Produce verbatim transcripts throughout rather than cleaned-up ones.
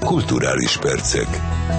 Kulturális percek.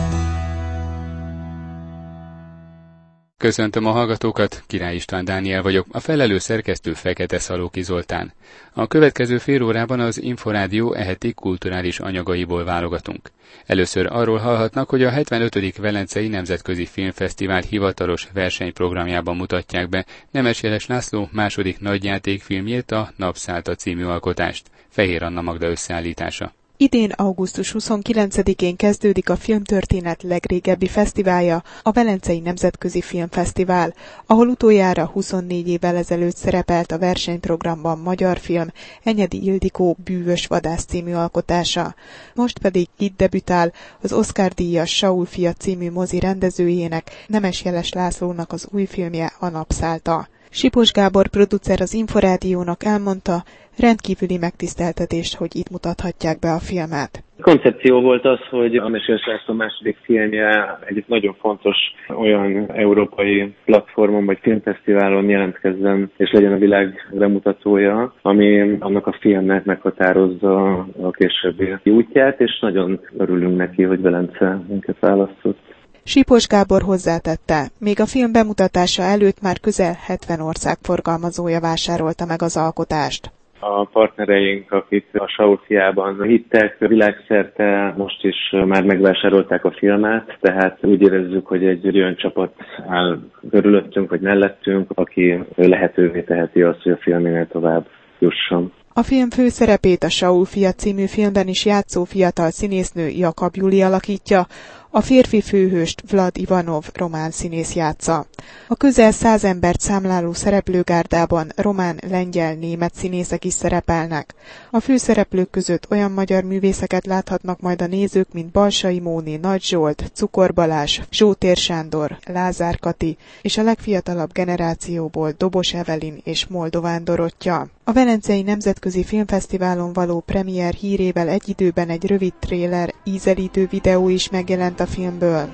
Köszöntöm a hallgatókat, Király István Dániel vagyok, a felelős szerkesztő Fekete Szalóki Zoltán. A következő fél órában az Inforádió eheti kulturális anyagaiból válogatunk. Először arról hallhatnak, hogy a hetvenötödik Velencei Nemzetközi Filmfesztivál hivatalos versenyprogramjában mutatják be Nemes Jeles László második nagyjátékfilmjét, a Napszálta című alkotást. Fehér Anna Magda összeállítása. Idén augusztus huszonkilencedikén kezdődik a filmtörténet legrégebbi fesztiválja, a Velencei Nemzetközi Filmfesztivál, ahol utoljára huszonnégy évvel ezelőtt szerepelt a versenyprogramban magyar film Enyedi Ildikó Bűvös vadász című alkotása. Most pedig itt debütál az Oscar-díjas Saul fia című mozi rendezőjének, Nemes Jeles Lászlónak az új filmje, a Napszálta. Sipos Gábor producer az Inforádiónak elmondta, rendkívüli megtiszteltetést, hogy itt mutathatják be a filmet. A koncepció volt az, hogy a Nemes Jeles László második filmje egy nagyon fontos olyan európai platformon vagy filmfesztiválon jelentkezzen, és legyen a világ bemutatója, ami annak a filmnek meghatározza a későbbi útját, és nagyon örülünk neki, hogy Velence minket választott. Sipos Gábor hozzátette, még a film bemutatása előtt már közel hetven ország forgalmazója vásárolta meg az alkotást. A partnereink, akik a Saul fiában hittek, világszerte most is már megvásárolták a filmet, tehát úgy érezzük, hogy egy olyan csapat áll körülöttünk, vagy mellettünk, aki lehetővé teheti azt, hogy a filménél tovább jusson. A film főszerepét a Saul fia című filmben is játszó fiatal színésznő Jakab Juli alakítja, a férfi főhőst Vlad Ivanov román színész játsza. A közel száz embert számláló szereplőgárdában román, lengyel, német színészek is szerepelnek. A főszereplők között olyan magyar művészeket láthatnak majd a nézők, mint Balsai Móni, Nagy Zsolt, Cukor Balázs, Zsótér Sándor, Lázár Kati, és a legfiatalabb generációból Dobos Evelin és Moldován Dorottya. A Velencei Nemzetközi Filmfesztiválon való premier hírével egy időben egy rövid tréler, ízelítő videó is megjelent a filmből.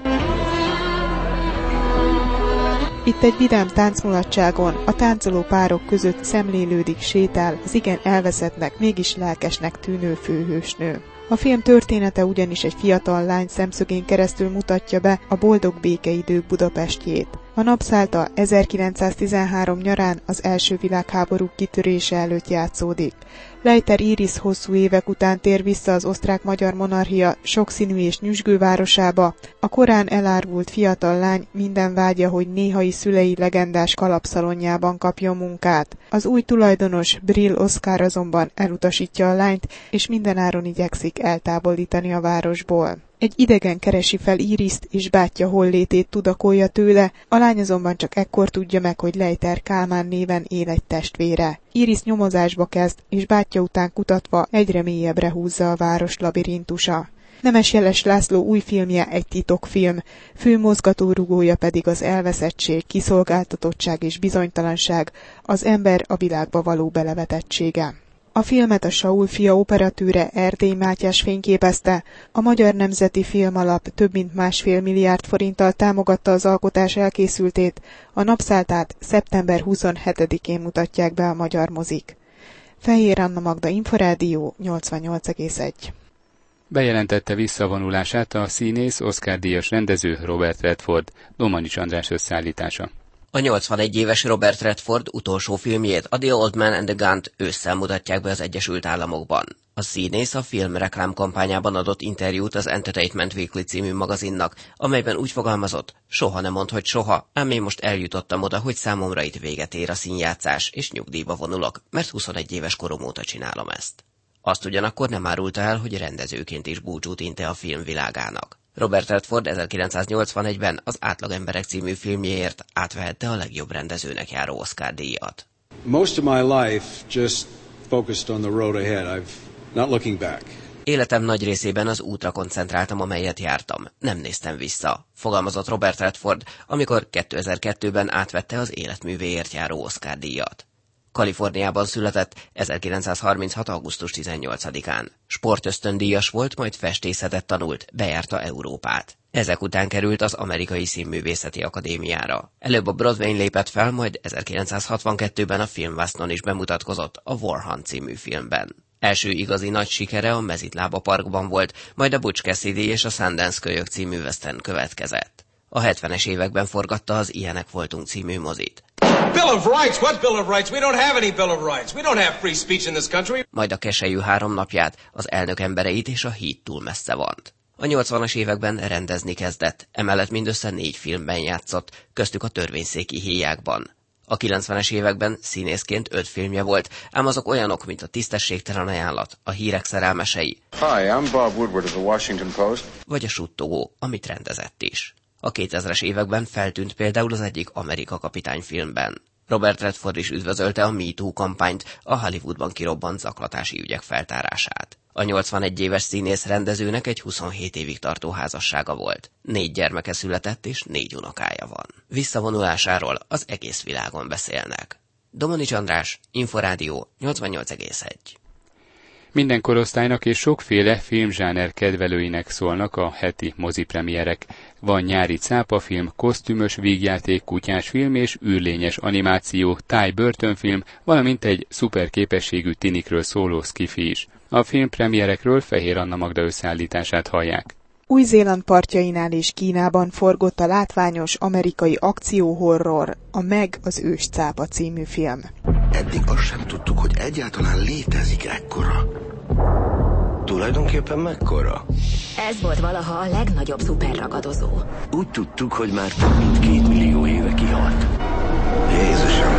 Itt egy vidám táncmulatságon a táncoló párok között szemlélődik, sétál az igen elveszettnek, mégis lelkesnek tűnő főhősnő. A film története ugyanis egy fiatal lány szemszögén keresztül mutatja be a boldog békeidők Budapestjét. A Napszálta ezerkilencszáztizenhárom nyarán az első világháború kitörése előtt játszódik. Leiter Iris hosszú évek után tér vissza az osztrák-magyar monarchia sokszínű és nyüzsgő városába. A korán elárvult fiatal lány minden vágya, hogy néhai szülei legendás kalapszalonjában kapjon munkát. Az új tulajdonos, Brill Oszkár azonban elutasítja a lányt, és mindenáron igyekszik eltávolítani a városból. Egy idegen keresi fel Iriszt, és bátyja hollétét tudakolja tőle, a lány azonban csak ekkor tudja meg, hogy Leiter Kálmán néven él egy testvére. Iris nyomozásba kezd, és bátyja után kutatva egyre mélyebbre húzza a város labirintusa. Nemes Jeles László új filmje egy titokfilm, fő mozgatórugója pedig az elveszettség, kiszolgáltatottság és bizonytalanság, az ember a világba való belevetettsége. A filmet a Saul fia operatőre Erdély Mátyás fényképezte, a Magyar Nemzeti Filmalap több mint másfél milliárd forinttal támogatta az alkotás elkészültét, a Napszáltát szeptember huszonhetedikén mutatják be a magyar mozik. Fehér Anna Magda, Inforádió, nyolcvannyolc egész egy. Bejelentette visszavonulását a színész, Oscar-díjas rendező Robert Redford, Domanics András összeállítása. A nyolcvanegy éves Robert Redford utolsó filmjét, a The Old Man and the Gun-t ősszel mutatják be az Egyesült Államokban. A színész a film reklámkampányában adott interjút az Entertainment Weekly című magazinnak, amelyben úgy fogalmazott, soha nem mondd, hogy soha, ám én most eljutottam oda, hogy számomra itt véget ér a színjátszás, és nyugdíjba vonulok, mert huszonegy éves korom óta csinálom ezt. Azt ugyanakkor nem árulta el, hogy rendezőként is búcsút inte a filmvilágának. Robert Redford ezerkilencszáznyolcvanegyben az Átlag emberek című filmjéért átvehette a legjobb rendezőnek járó Oscar-díjat. Most of my life just focused on the road ahead. I've not looking back. Életem nagy részében az útra koncentráltam, amelyet jártam. Nem néztem vissza, fogalmazott Robert Redford, amikor kétezer-kettőben átvette az életművéért járó Oscar-díjat. Kaliforniában született ezerkilencszázharminchat. augusztus tizennyolcadikán. Sportösztöndíjas volt, majd festészetet tanult, bejárta Európát. Ezek után került az Amerikai Színművészeti Akadémiára. Előbb a Broadwayn lépett fel, majd ezerkilencszázhatvankettőben a Filmvásznon is bemutatkozott a War Hunt című filmben. Első igazi nagy sikere a Mezitlába Parkban volt, majd a Butch Cassidy és a Sundance Kölyök című western következett. A hetvenes években forgatta az Ilyenek voltunk című mozit. Bill of Rights? What Bill of Rights? We don't have any Bill of Rights. We don't have free speech in this country. Majd a Keselyű három napját, az Elnök embereit és a Híd túl messze vant. A nyolcvanas években rendezni kezdett, emellett mindössze négy filmben játszott, köztük a Törvényszéki héjákban. A kilencvenes években színészként öt filmje volt, ám azok olyanok, mint a Tisztességtelen ajánlat, a Hírek szerelmesei, Hi, I'm Bob Woodward of the Washington Post, vagy a Suttogó, amit rendezett is. A kétezres években feltűnt például az egyik Amerika kapitány filmben. Robert Redford is üdvözölte a Me Too kampányt, a Hollywoodban kirobbant zaklatási ügyek feltárását. A nyolcvanegy éves színész rendezőnek egy huszonhét évig tartó házassága volt. Négy gyermeke született és négy unokája van. Visszavonulásáról az egész világon beszélnek. Domanics András, Inforádió nyolcvannyolc egész egy. Minden korosztálynak és sokféle filmzsáner kedvelőinek szólnak a heti mozipremierek. Van nyári cápafilm, kosztümös vígjáték, kutyásfilm és űrlényes animáció, táj börtönfilm, valamint egy szuperképességű tinikről szóló skifi is. A filmpremierekről Fehér Anna Magda összeállítását hallják. Új-Zéland partjainál és Kínában forgott a látványos amerikai akcióhorror, a Meg az őscápa című film. Eddig azt sem tudtuk, hogy egyáltalán létezik ekkora. Tulajdonképpen mekkora? Ez volt valaha a legnagyobb szuperragadozó. Úgy tudtuk, hogy már több mint két millió éve kihalt. Jézusom!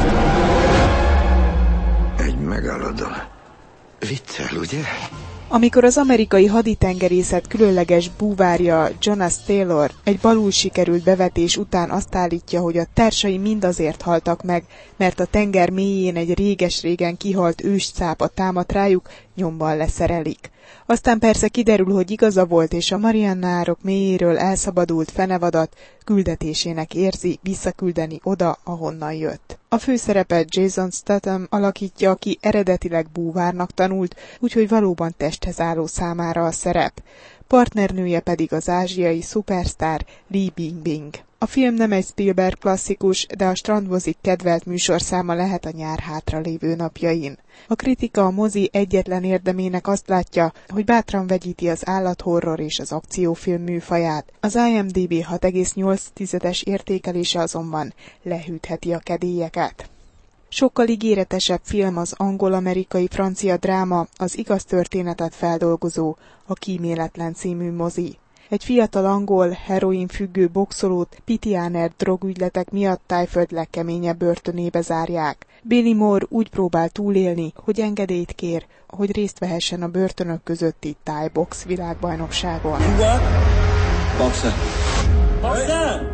Egy megalodó. Viccel, ugye? Amikor az amerikai haditengerészet különleges búvárja Jonas Taylor egy balul sikerült bevetés után azt állítja, hogy a társai mind azért haltak meg, mert a tenger mélyén egy réges-régen kihalt őscápa támadt rájuk, nyomban leszerelik. Aztán persze kiderül, hogy igaza volt, és a Marianna-árok mélyéről elszabadult fenevadat küldetésének érzi visszaküldeni oda, ahonnan jött. A főszerepet Jason Statham alakítja, aki eredetileg búvárnak tanult, úgyhogy valóban testhez álló számára a szerep. Partnernője pedig az ázsiai szupersztár Li Bingbing. A film nem egy Spielberg klasszikus, de a strandmozik kedvelt műsorszáma lehet a nyár hátralévő napjain. A kritika a mozi egyetlen érdemének azt látja, hogy bátran vegyíti az állathorror és az akciófilm műfaját. Az IMDb hat egész nyolc értékelése azonban lehűtheti a kedélyeket. Sokkal ígéretesebb film az angol-amerikai-francia dráma, az igaz történetet feldolgozó, a Kíméletlen című mozi. Egy fiatal angol, heroinfüggő boxolót pitiáner drogügyletek miatt Tájföld legkeményebb börtönébe zárják. Billy Moore úgy próbál túlélni, hogy engedélyt kér, hogy részt vehessen a börtönök közötti Thai box világbajnokságon. Boxer. Boxer!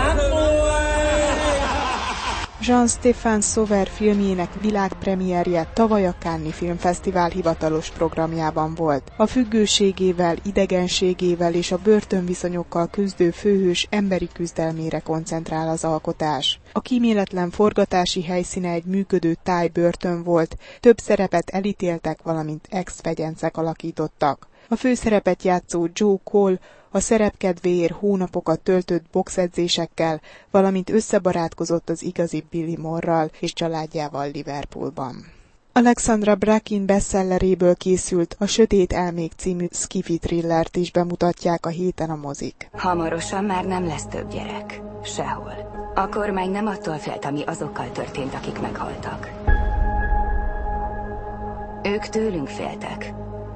Jean-Stéphane Sauveur filmjének világpremierje tavaly a Cannes-i Filmfesztivál hivatalos programjában volt. A függőségével, idegenségével és a börtönviszonyokkal küzdő főhős emberi küzdelmére koncentrál az alkotás. A kíméletlen forgatási helyszíne egy működő táj börtön volt, több szerepet elítéltek, valamint ex-fegyencek alakítottak. A főszerepet játszó Joe Cole a szerepkedvéért hónapokat töltött boxedzésekkel, valamint összebarátkozott az igazi Billy Moore-ral és családjával Liverpoolban. Alexandra Bracken bestselleréből készült a Sötét elmék című skifi thrillert is bemutatják a héten a mozik. Hamarosan már nem lesz több gyerek. Sehol. A kormány nem attól félt, ami azokkal történt, akik meghaltak. Ők tőlünk féltek.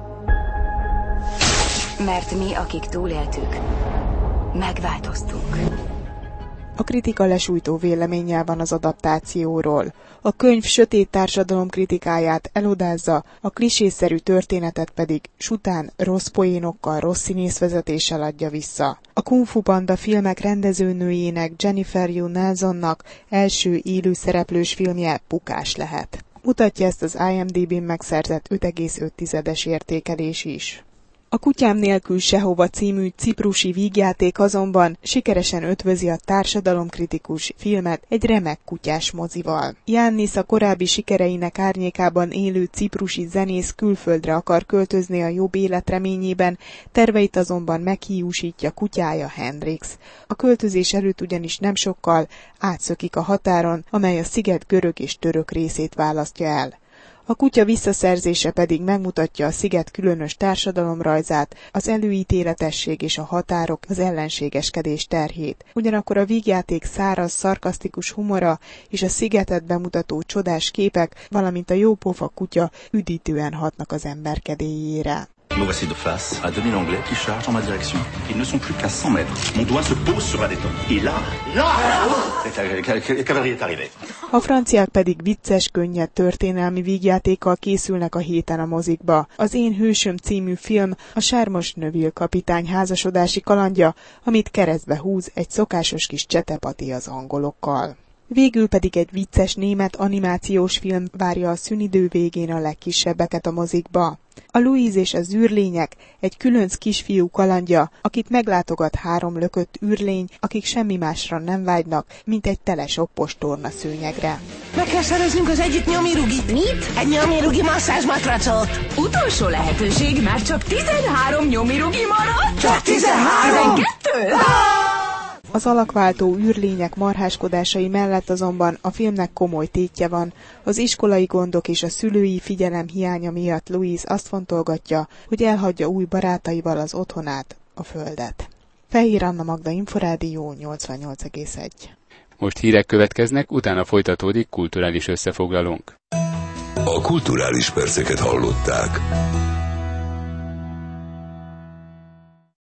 Mert mi, akik túléltük, megváltoztunk. A kritika lesújtó véleménnyel van az adaptációról. A könyv sötét társadalom kritikáját elodázza, a klisészerű történetet pedig sután rossz poénokkal, rossz színészvezetéssel adja vissza. A Kung Fu Panda filmek rendezőnőjének, Jennifer Yu Nelsonnak első élő szereplős filmje bukás lehet. Mutatja ezt az IMDb-n megszerzett öt egész öt értékelés is. A Kutyám nélkül sehova című ciprusi vígjáték azonban sikeresen ötvözi a társadalomkritikus filmet egy remek kutyás mozival. Giannis a korábbi sikereinek árnyékában élő ciprusi zenész külföldre akar költözni a jobb élet reményében, terveit azonban meghiúsítja kutyája Hendrix. A költözés előtt ugyanis nem sokkal átszökik a határon, amely a sziget görög és török részét választja el. A kutya visszaszerzése pedig megmutatja a sziget különös társadalomrajzát, az előítéletesség és a határok, az ellenségeskedés terhét. Ugyanakkor a vígjáték száraz, szarkasztikus humora és a szigetet bemutató csodás képek, valamint a jópofa kutya üdítően hatnak az ember kedélyére. Me voici de face à deux mille Anglais qui chargent en ma direction. Ils ne sont plus qu'à cent mètres. Mon doigt se pose sur la détente. Et là, là, la cavalerie est arrivée. A franciák pedig vicces, könnyed történelmi vígjátékkal készülnek a héten a mozikba. Az Én hősöm című film a sármos Neville kapitány házasodási kalandja, amit keresztbe húz egy szokásos kis csetepati az angolokkal. Végül pedig egy vicces német animációs film várja a szünidő végén a legkisebbeket a mozikba. A Louise és az űrlények egy különc kisfiú kalandja, akit meglátogat három lökött űrlény, akik semmi másra nem vágynak, mint egy telesoppos tornaszőnyegre. Meg kell szereznünk az egyik nyomirugit. Mit? Egy nyomirugi masszázsmatracot. Utolsó lehetőség, már csak tizenhárom nyomirugi maradt. Csak tizenhárom? tizenkettő? Az alakváltó űrlények marháskodásai mellett azonban a filmnek komoly tétje van. Az iskolai gondok és a szülői figyelem hiánya miatt Louise azt fontolgatja, hogy elhagyja új barátaival az otthonát, a Földet. Fehér Anna Magda, Inforádió nyolcvannyolc egész egy. Most hírek következnek, utána folytatódik kulturális összefoglalónk. A kulturális perceket hallották.